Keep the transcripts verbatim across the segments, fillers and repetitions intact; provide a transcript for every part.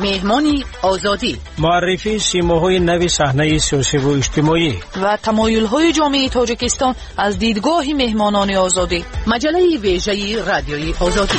مهمانی آزادی، معرفی سیماهای نوی صحنه سیاسی و اجتماعی و تمایل‌های جامعه تاجیکستان از دیدگاه مهمانان آزادی. مجله ویژه رادیوی آزادی.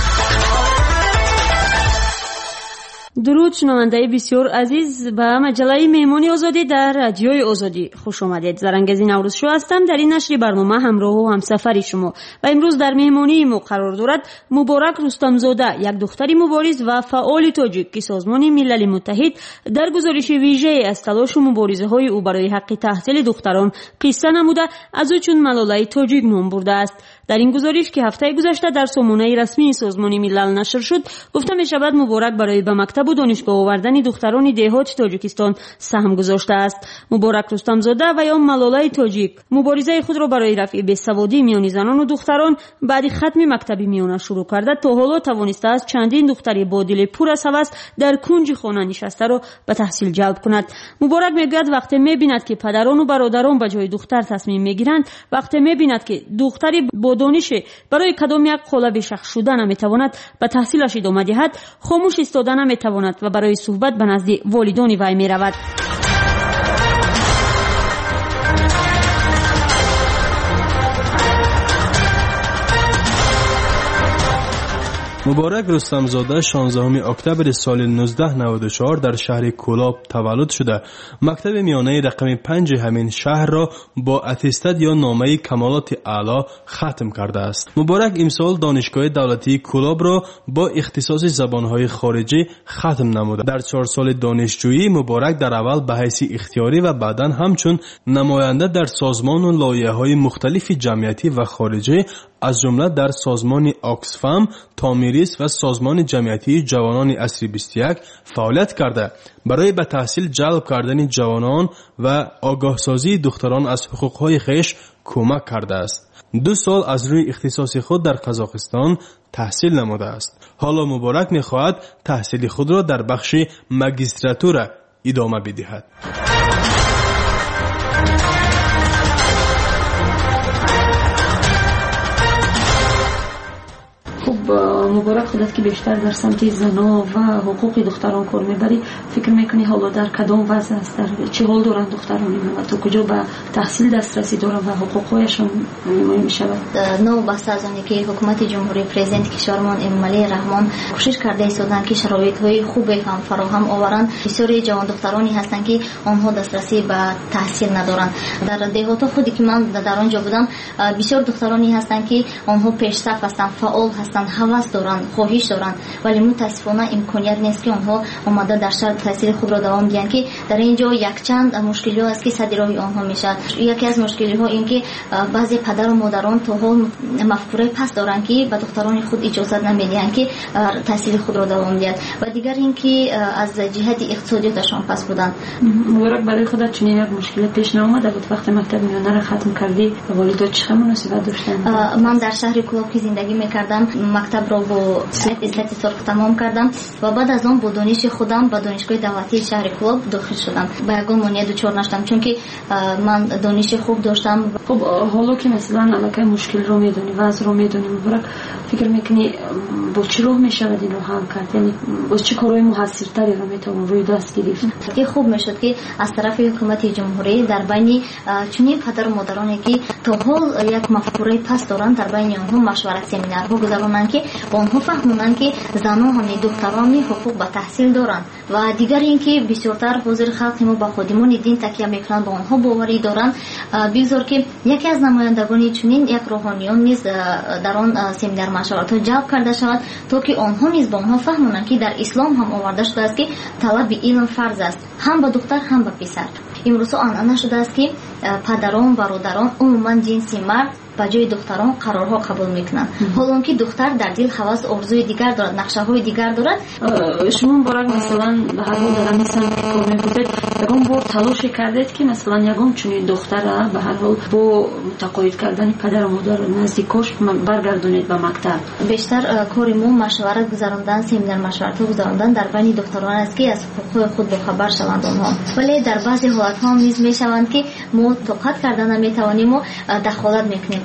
درود شنونده بسیار عزیز، به مجله مهمانی آزادی در رادیوی آزادی خوش آمدید. زرنگزی نوروز شو هستم. در این نشر برنامه همراه و همسفری شما و امروز در مهمانی ما قرار دارد مبارک رستمزاده، یک دختری مبارز و فعال تاجیک که سازمان ملل متحد در گزارش ویژه از تلاش و مبارزه های او برای حق تحصیل دختران قصه نموده از او چون ملاله تاجیک نام برده است. در این گزارش که هفته گذشته در سامانه رسمی سازمان ملل نشر شد، گفته می شود مبارک برای به مکتب و دانشگاه آوردن دختران دهات تاجیکستان سهم گذاشته است. مبارک رستمزاده و یا ملاله تاجیک مبارزه خود را برای رفع بیسوادی میان زنان و دختران بعد ختم مکتب میانه شروع کرده. تا حالا توانسته است چندین دختری با دل پر از هوس در کنج خانه نشسته را به تحصیل جلب کند. مبارک میگوید وقتی میبیند که پدران و برادران به جای دختر تصمیم میگیرند، وقتی میبیند که دختری با دانش برای کدام یک قالب شخص شدن نمیتواند به تحصیلش ادامه دهد، خاموش ایستادن نمیتواند و برای صحبت به نزد والدان وی میرود. مبارک رستمزاده شانزدهم اکتبر سال نوزده نود و چهار در شهر کولاب تولد شده. مکتب میانه رقم پنج همین شهر را با اتستاد یا نامه کمالات اعلی ختم کرده است. مبارک امسال دانشگاه دولتی کولاب را با اختصاص زبانهای خارجی ختم نموده. در چهار سال دانشجویی مبارک در اول به حیث اختیاری و بعداً همچون نماینده در سازمان و لایحه‌های مختلف جمعیتی و خارجی از جمله در سازمان آکسفام، تامیریس و سازمان جمعیتی جوانان عصر بیست و یک فعالیت کرده. برای به تحصیل جلب کردن جوانان و آگاه سازی دختران از حقوقهای خیش کمک کرده است. دو سال از روی اختصاص خود در قزاقستان تحصیل نموده است. حالا مبارک می‌خواهد تحصیل خود را در بخش ماجستراتور ادامه بدهد. مبارک خودت که بیشتر در سمت زنا و حقوق دختران کار میبری، فکر میکنی حالا در کدام وضع است، در چه حال دارند دختران ما و تا کجا به تحصیل دسترسی دارند و حقوقهایشان نمایی میشود؟ نو بحث از آنی که حکومت جمهوری پرزیدنت کشورمان امامعلی رحمان کوشش کرده ایستادند که شرایط های خوب هم فراهم آورند. بسیاری جوان دخترانی هستند که آنها دسترسی به تحصیل ندارند. در دهات خودی که من در آنجا بودم، بسیار دخترانی هستند که آنها پیشرفت هستند، فعال هستند، هوس دارند، خواهش دارند، ولی متاسفانه امکانیت نیست که آنها آمده در شرط تحصیل خود را دوام دهند. که در اینجا یک چند مشکلی ها است که صد راه آنها میشد. یکی از مشکلی ها این که بعضی پدر و مادران تا حال مفکوره پس دارند که به دختران خود اجازه نمیدهند که تحصیل خود را دوام دهند و دیگر این که از جهت اقتصادیاتشان پس بودند. مبارک برای خودت چنین یک مشکل پیش نامده بود وقتی مکتب میانه را ختم کردی؟ والدات چه مناسبت داشتند؟ من در شهر کولاب که زندگی میکردم، مکتب را با سطح سرخ تمام کردم و بعد از آن با دانش خودم به دانشگاه دولتی شهر کولاب داخل شدم. با یگان مانع دچار نشدم چون که من دانش خوب داشتم. خب حالا که مثلا علاقه مشکل رو میدونی، وضع رو میدونی، مبارک فکر میکنی با چی راه میشود این رو حل کرد؟ یعنی با چه کارهای موثرتری رو میتونم روی دست گرفت؟ که خوب میشد که از طرف حکومت جمهوری در بین چنین پدر و مادرانی که تا حال یک مفکوره پس دارند در بین آنها مشورت سمینارها گذارانند که با آنها فهمونند که زنان هم دختران حقوق به تحصیل دارند و دیگر اینکه بسیارتر حاضر خلق ما به خادمان دین تکیه میکنند، با آنها باوری دارند. بگذار که یکی از نمایندگان چنین یک روحانیون نیز در آن سمینار مشورت ها جلب کرده شود تا که آنها نیز با آنها فهمونند که در اسلام هم آورده شده است که طلب علم فرض است، هم به دختر هم به پسر. امروز آنها شده است که پدران برادران عموما جنس مرد با جای دختران قرارها قبول میکنند، حالا که دختر در دل هوس آرزوی دیگر دارد، نقشه های دیگر دارد. شما برای مثلا به هر حال دارم مثلا کار میکنید، یکم بار تلاش کردید که مثلا یکم چنین دختره به هر حال با متقاعد کردن پدر و مادر نزدیکاش برگردونید به مکتب؟ بیشتر کار ما مشورت گذراندن، سمینار مشورت گذراندن در بین دختران است که از حقوق خود با خبر شوند آنها. ولی در بعضی حالت ها نیز میشوند که ما طاقت کردن نمیتوانیم و دخالت میکنیم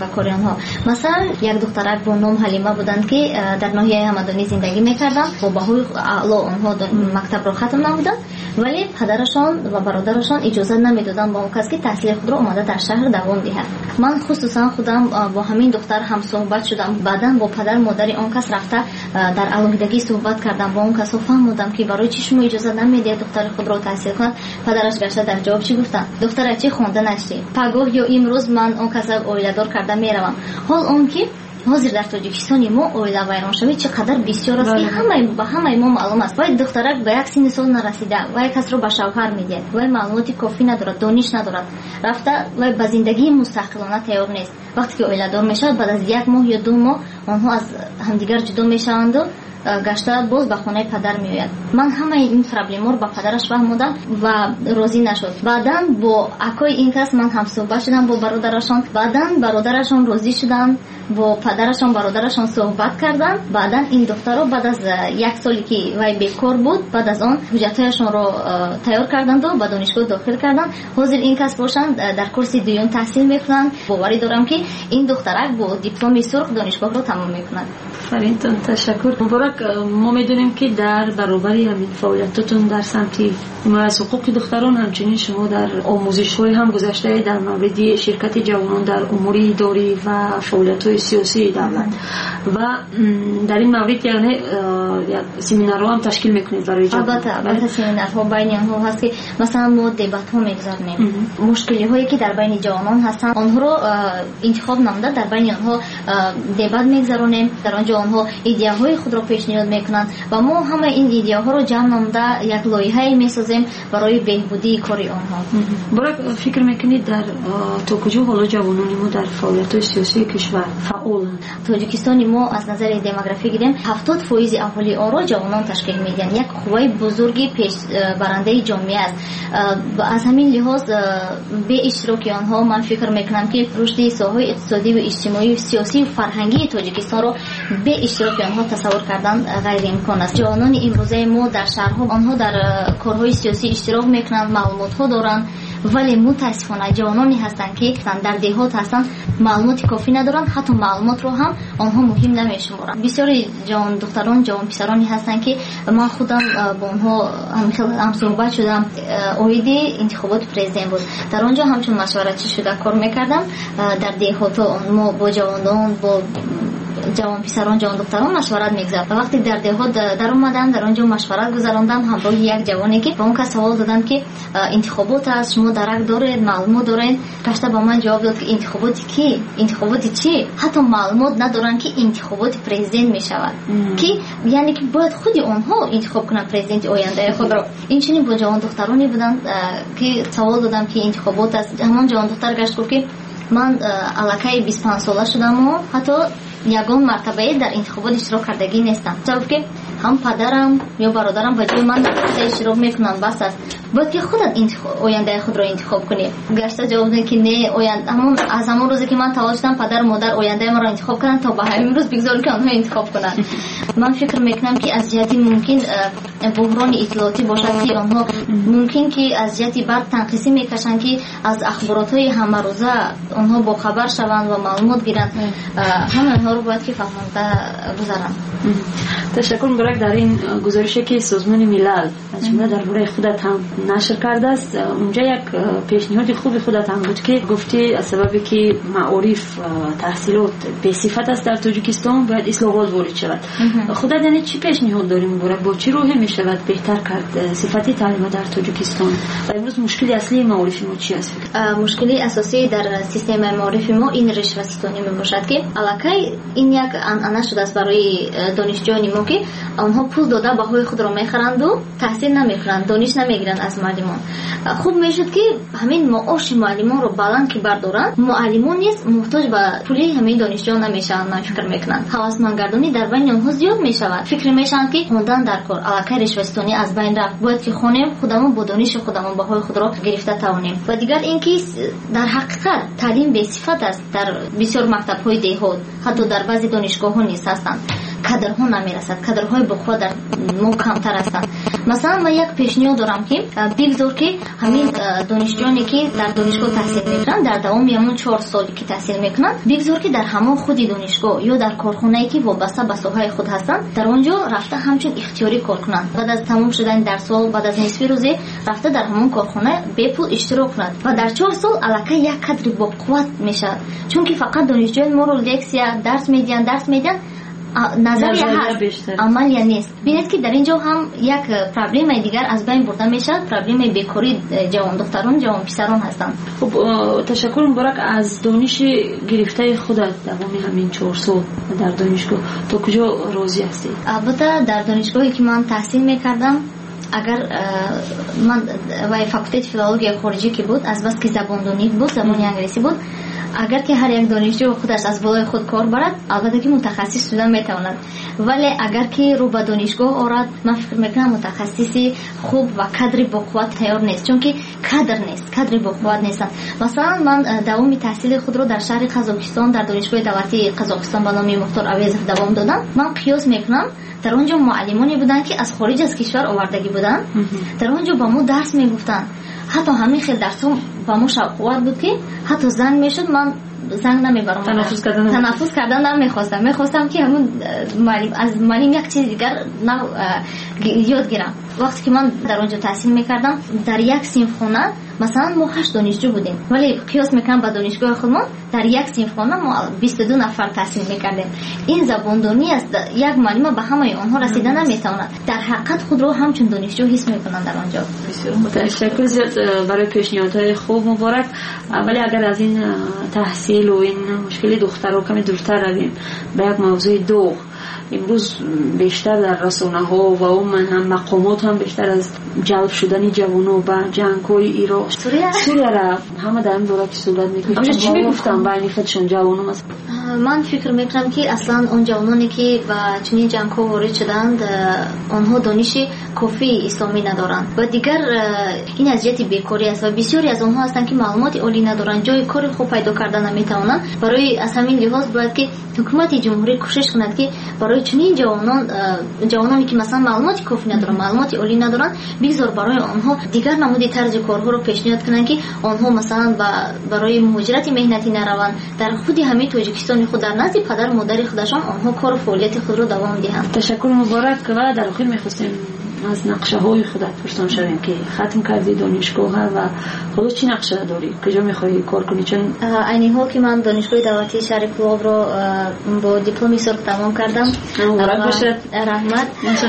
تفکر آنها. مثلا یک دخترک با نام حلیمه بودند که در ناحیه همدانی زندگی میکردند، با بهای اعلی آنها مکتب را ختم نمودند، ولی پدرشان و برادرشان اجازه نمیدادند با اون کسی که تحصیل خود را اومده در شهر دوام دهد. من خصوصا خودم با همین دختر هم صحبت شدم، بعداً با پدر مادر اون کس رفته در علاقگی صحبت کردم، با اون کس فهمیدم که برای چی شما اجازه نمیدید دختر خود را تحصیل کند. پدرش گشته در جواب چی گفتن؟ دختر چی خونده نشتی؟ پگاه یا امروز من اون کس اویله‌دار کرده میروم. حال اون که حاضر در تاجیکستان ما اویله ویران شوی چقدر بسیار است که همه با همه ما معلوم است. وای دخترک به یک سن سال نرسیده و یک کس رو به شوهر میده و معلوماتی کافی ندارد، دانش ندارد، رفته و به زندگی مستقلانه تیار نیست. وقتی که اویله دار میشه بعد از یک ماه یا دو ماه آنها از همدیگر جدا میشوند و گشته باز به خانه پدر میآید. من همه این پرابلم رو با پدرش فهمیدم و راضی نشد. بعداً با اکای این کس من هم صحبت شدم با برادرشان، بعداً برادرشان راضی شدن، با پدرشان برادرشان صحبت کردن. بعداً این دخترها بعد از یک سالی که وای بیکار بود، بعد از آن حجتهایشان رو تیار کردند و به دانشگاه داخل کردند. حاضر این کس باشند در کورس دوم تحصیل میکنند. باوری دارم که این دخترک با دیپلم سرخ دانشگاه رو تمام میکنند. فرینتون تشکر. مبارک. ما میدونیم که در برابری همین فعالیتاتون در سمت حمایت حقوق دختران همچنین شما در آموزش‌های هم گذشته در مورد شرکت جوانان در امور اداری و فعالیت‌های سیاسی دولت و در این مورد یعنی سمینارها هم تشکیل میکنید برای جوانان. البته البته سمینارها بین آنها هست که مثلا ما دبات‌ها میگذاریم، مشکلی هایی که در بین جوانان هستن آنها رو انتخاب نموده در بین آنها دبات میگذارونیم، در آنجا آنها ایده‌های خود را پیشنهاد میکنند و ما همه این ایده‌ها رو جمع نموده یک لایحه میسازیم برای بهبودی کار آنها. برای فکر میکنید در تا کجا حالا جوانان ما در فعالیت سیاسی کشور فعالند؟ تاجیکستان ما از نظر دموگرافی گیریم هفتاد درصد اهالی آن را جوانان تشکیل میدن. یک قوه بزرگی پیش برنده جامعه است. از همین لحاظ به اشتراک آنها من فکر میکنم که رشد ساحه اقتصادی و اجتماعی و سیاسی و فرهنگی تاجیکستان را به اشتراک آنها تصور کردن غیر امکان است. جوانان امروزه ما در شهرها آنها در کارهای سیاسی اشتراک میکنند، معلومات ها دارند، ولی متاسفانه جوانانی هستند که در دهات هستند معلومات کافی ندارند، حتی معلومات رو هم آنها مهم نمیشمارند. بسیاری جوان دختران جوان پسرانی هستند که من خودم با آنها هم صحبت شدم. اویدی انتخابات پرزیدنت بود، در آنجا همچون مشورتی شده کار میکردم. در دهات ما با جوانان با جوان پسران جوان دختران مشورت میگذارم. وقتی در دهات در اومدم در آنجا مشورت گذراندم همراه یک جوانی که به اون کس سوال دادم که انتخابات است، شما درک دارید، معلومات دارید؟ کاشته با من جواب داد که انتخاباتی کی؟ انتخاباتی چی؟ حتی معلومات ندارن که انتخابات پرزیدنت میشود که یعنی که باید خودی اونها انتخاب کنن پرزیدنت آینده خود را. این چنین با جوان دخترانی بودن که سوال دادم که انتخابات است. همان جوان دختر گشت گفت که من الکی بیست و پنج ساله شدم و حتی یگان مرتبه در انتخابات اشتراک کردگی نیستم. چون که هم پدرم یا برادرم با جای من اشتراک میکنن بس است. باید که خودت آینده خود را انتخاب کنی. گشته جواب دادن که نه، آینده همون از همون روزی که من تلاش کردم پدر مادر آینده ما را انتخاب کنن تا به همین روز بگذارن که آنها انتخاب کنن. من فکر میکنم که از جهتی ممکن بحران اطلاعاتی باشد که آنها ممکن که از جهتی بعد تنقیصی میکشن که از اخبارات‌های همه روزه آنها با خبر شوند و معلومات گیرن. همه آنها رو باید که فهمانده گذارن. تشکر می‌کنم. در این گزارشی که سازمان ملل از جمله درباره خودت هم نشر کرده است، اونجا یک پیشنهاد خوبی خودت هم بود که گفتی از سببی که معارف تحصیلات به صفت است در تاجیکستان باید اصلاحات وارد شود. خودت یعنی چی پیشنهاد داری مبارک؟ با چی روحی میشود بهتر کرد صفت تعلیم در تاجیکستان؟ و امروز مشکل اصلی معارف ما چی است؟ مشکلی اساسی در سیستم معارف ما این رشوه ستانی میباشد که الکی این یک عنعنه شده است برای دانشجویان ما که آنها پول داده بهای خود را میخرند و تحصیل نمیکنند، دانش نمیگیرند از معلمان. خوب میشد که همین معاش معلمان رو بلند که بردارن، معلمان نیست محتاج به پولی همین دانشجویان نمیشن. من فکر میکنم هوسمندگردانی در بین اونها زیاد میشود. فکر میشن که خوندن در کار الکی رشوه ستانی از بین رفت، باید که خونیم خودمون با دانش خودمون بهای خود را گرفته توانیم. و دیگر اینکه در حقیقت تعلیم به صفت است. در بسیار مکتب‌های دهات حتی در بعضی دانشگاه‌ها نیست هستند، کادرها نمیرسد، کادرهای بخوا در ما کمتر هستند. مثلا من یک پیشنهاد دارم که بگذار که همین دانشجویانی که در دانشگاه تحصیل میکنن در دوام همون چهار سالی که تحصیل میکنن بگذار که در همون خودی دانشگاه یا در کارخانه‌ای که وابسته به ساحه خود هستن در اونجا رفته همچون اختیاری کار کنند. بعد از تمام شدن درس ها بعد از نصف روزه رفته در همون کارخانه به پول اشتراک کنند و در چهار سال الکی یک قدر با قوت میشه، چون که فقط دانشجویان ما رو لکسیا درس میدن درس میدن نظریه هست عملی نیست. ببینید که در اینجا هم یک پرابلم دیگر از بین برده میشه، پرابلم بیکاری جوان دختران جوان پسران هستند. خب تشکر مبارک از دانش گرفته خودت دوام همین چهار سال در دانشگاه تو کجا راضی هستی؟ البته در دانشگاهی که من تحصیل میکردم اگر من وای فاکولته فیلولوژی خارجی که بود از بس که زباندانی بود زبان انگلیسی بود، اگر که هر یک دانشجو خودش از بالای خود کار برد البته که متخصص شدن میتواند، ولی اگر که رو به دانشگاه آورد من فکر میکنم متخصصی خوب و کادری با قوت تیار نیست، چون که کادر نیست کادری با قوت نیست. مثلا من دوام تحصیل خود رو در شهر قزاقستان در دانشگاه دولتی قزاقستان به نام مختار اویزف دوام دادم. من قیاس میکنم در اونجا معلمانی بودن که از خارج از کشور آوردگی بودن، در اونجا با ما درس میگفتن، حتی همین خیلی درس هم با ما شوق بود که حتی زنگ میشد من زنگ نمیبرم، تنفس کردن تنفس کردن نمیخواستم، میخواستم که همون معلم از معلم یک چیز دیگر نو یاد گیرم. وقتی که من در اونجا تحصیل میکردم در یک صنف خانه مثلا ما هشت دانشجو بودیم، ولی قیاس میکنم با دانشگاه خودمون در یک صنف خانه ما بیست و دو نفر تحصیل میکردیم. این زباندانی است، یک معلم به همه آنها رسیدن نمیتواند، در حقیقت خود رو همچون دانشجو حس میکنن در آنجا. بسیار متشکرم زیاد برای پیشنهادهای خوب مبارک. ولی اگر از این تحصیل و این مشکل دخترها کمی دورتر رویم به یک موضوع دو، امروز بیشتر در رسانه ها و اون هم مقامات هم بیشتر از جلب شدن جوانو به جنگ های عراق سوریه را همه در این دوره که صورت میکنه. چی میگفتم بین خودشون جوانو؟ مثلا من فکر میکنم که اصلا اون جوانانی که به چنین جنگ ها وارد شدند آنها دانش کافی اسلامی ندارند و دیگر این از جهت بیکاری است و بسیاری از آنها هستند که معلومات عالی ندارند، جای کار خوب پیدا کردن نمیتوانند. برای از همین لحاظ باید که حکومت جمهوری کوشش کند که برای چنین جوانان جوانانی که مثلا معلومات کافی ندارن معلومات عالی ندارن بگذار برای آنها دیگر نمودی طرز کارها رو پیشنهاد کنن که آنها مثلا برای مهاجرت مهنتی نروند، در خود همین تاجیکستان خود در نزد پدر و مادر خودشان آنها کار و فعالیت خود رو دوام دهند. تشکر مبارک. و در آخر می‌خواستیم از نقشه های خودت پرسان شویم که ختم کردی دانشگاه و خودت چی نقشه داری؟ کجا میخوایی کار کنی؟ چون عین حال که من دانشگاه دولتی شهر کلاب رو با دیپلم سرخ تمام کردم. مبارک باشد. رحمت.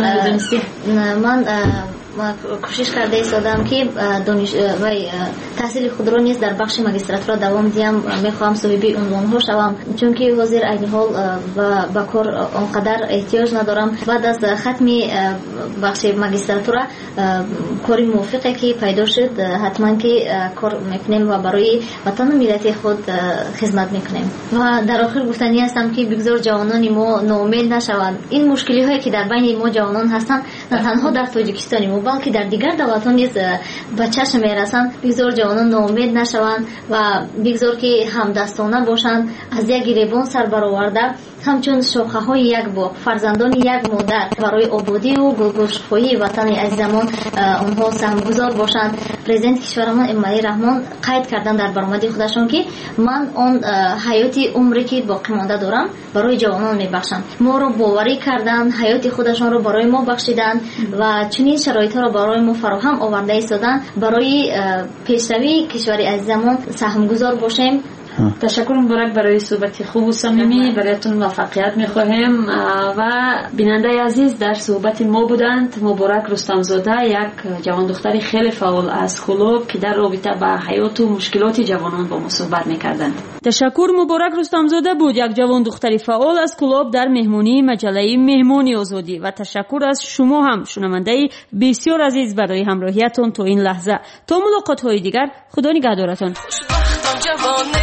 من کوشش کرده ایستادم که دانش و تحصیل خود را نیز در بخش ماجستراتورا دوام دهم. میخوام صاحب عنوان ها شوم، چون که حاضر عین حال و با کار آنقدر احتیاج ندارم. بعد از ختم بخش ماجستراتورا کاری موافقه که پیدا شد حتما که کار میکنیم و برای وطن و ملت خود خدمت میکنیم. و در آخر گفتنی هستم که بگذار جوانان ما ناامید نشوند. این مشکلی هایی که در بین ما جوانان هستند نه تنها در تاجیکستان ما بلکه در دیگر دولت‌ها نیز به چشم میرسند. بگذار جوانان ناامید نشوند و بگذار که همدستانه باشند، از یک گریبان سر برآورده همچون شاخه های یک باغ فرزندان یک مادر برای آبادی و گلگشت‌های وطن عزیزمان آنها سهمگزار باشند. پرزیدنت کشورمان امالی رحمان قید کردن در برآمد خودشان که من آن حیاتی عمری که باقی مانده دارم برای جوانان میبخشم. ما رو باوری کردن، حیات خودشان رو برای ما بخشیدن و چنین شرایط ها رو برای ما فراهم آورده ایستادن. برای پیشروی کشور عزیزمان سهمگزار باشیم. تشکر مبارک برای صحبت خوب و صمیمی. برایتون موفقیت میخواهیم. و بیننده عزیز در صحبت ما بودند مبارک رستمزاده، یک جوان دختری خیلی فعال از کلوب که در رابطه با حیات و مشکلات جوانان با ما صحبت میکردند. تشکر مبارک رستمزاده بود، یک جوان دختری فعال از کلوب در مهمانی مجله مهمانی آزادی. و تشکر از شما هم شنونده بسیار عزیز برای همراهیتون تا این لحظه. تا ملاقات های دیگر، خدا نگهدارتون.